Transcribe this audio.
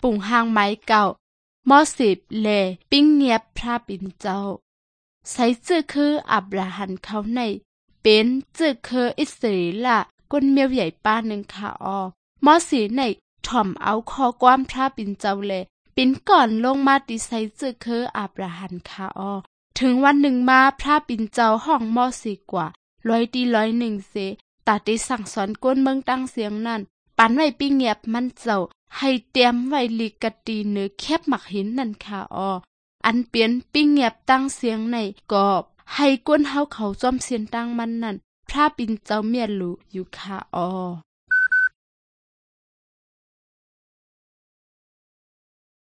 ปุ่งหางไม้เก่ามอ10แลปิ้งเงียบพระปิ่นเจ้าใส่จื้อคืออับราฮัมเขาในเป็นจื้อคืออิสราเอลก้นเมียวใหญ่ป้าหนึ่งค่ะมอสีในถ่อมเอาคอความพระปิ่นเจ้าแลปิ่นก่อนลงมาติใส่จื้อคืออับราฮัมค่ะถึงวันหนึ่งมาพระปิ่นเจ้าห้องมอสีกว่า100 1เสตาได้สั่งสอนก้นเมืองตั้งเสียงนั่นปันไว้ปิ้งเงียบมันเจ้าให้เตรียมไว้ลิกตีเนื้อแคบหมักหินนั่นค่ะอันเปลี่ยนปิ้งเงียบตั้งเสียงในกอบให้ก้นเฮาเขาจอมเสียนตั้งมันนั่นพระปิ่นเจ้าเมียนรู้อยู่ค่ะ